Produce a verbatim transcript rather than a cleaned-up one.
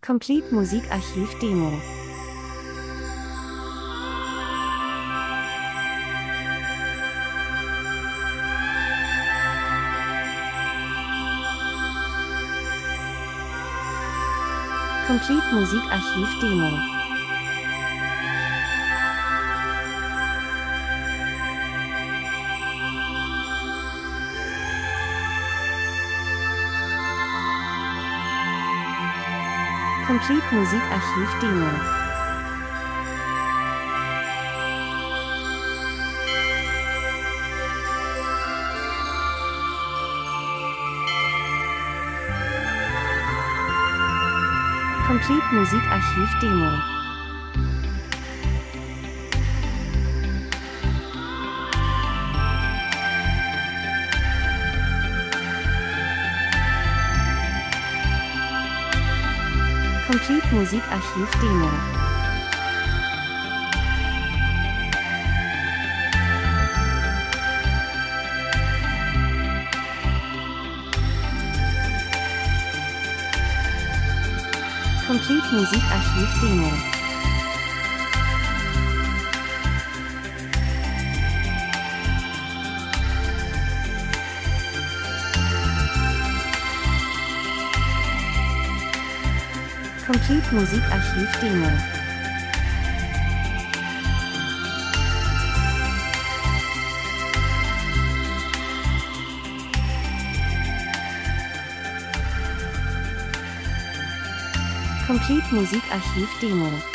Complete Musikarchiv Demo. Complete Musikarchiv Demo. Complete Musikarchiv Demo. Complete Musikarchiv Demo. Complete Musikarchiv Demo. Complete Musikarchiv Demo. Complete Musikarchiv Demo. Complete Musikarchiv Demo.